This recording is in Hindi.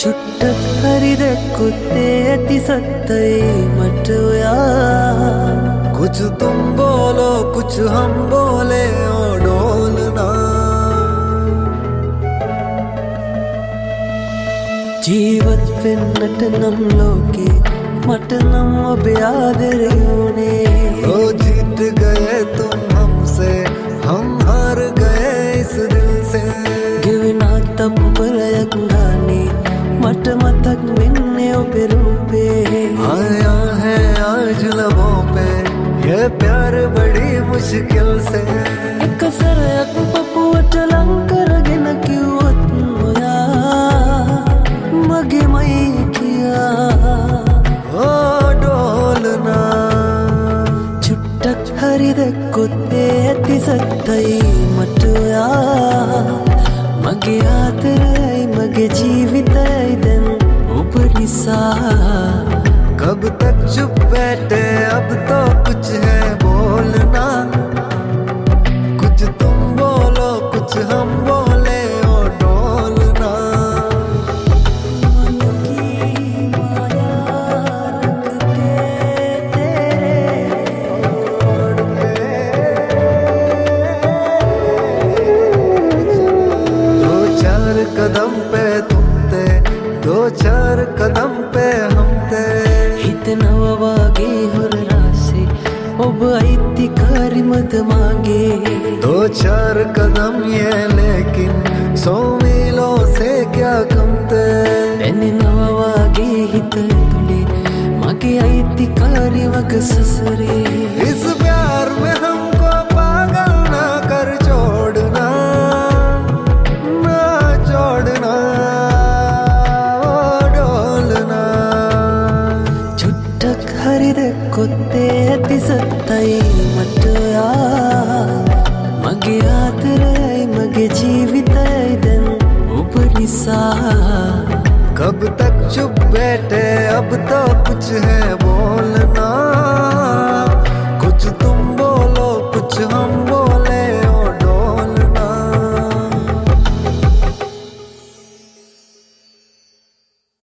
ಚುಟ್ಟಕ್ ಹರಿದ ಕುತ್ತೆ ಅತಿ ಸತ್ತೈ ಮಟುಯಾ कुछ तुम बोलो कुछ हम बोले ओ डोलना जीवत पिन्नटनम लोके मटनम ब्यादरियोने ओ जीत गए तुम हमसे हम हार गए इस दिल से गिवना तब परयंगाने मट मतक मिन्ने ओपेरूपे आया है आज लबों पे ये प्यार बड़ी मुश्किल से कसर अक पपुट लंकर गिन क्यों मोया मगे मई किया ओ डोलना चुट्टक हरिद कुत्ते अति सत्तई मटुया मगे आतरई मगे जीवितई दिन उपरिसा कब तक चुप बैठे अब तो कुछ है बोलना कुछ तुम बोलो कुछ हम बोले ओ डोलना मन की माया रख के तेरे ओढ़ के दो चार कदम पे तुम थे दो चार कदम पे हम थे हितनवागे हुर रासे ओब ऐति कारी मत मांगे दो चार कदम ये लेकिन 100 मीलों से क्या कम थे तेने नवागे हित तुले मागे ऐति कारी वग ससरे इस प्यार में हमको पागल ना कर छोड़ना ना छोड़ना ओ डोलना चुट्टक हरिद कुत्ते अति सत्तई मटुया मगे आतरई मगे जीवितई दिन उपरिसा कब तक चुप बैठे अब तो कुछ है बोलना कुछ तुम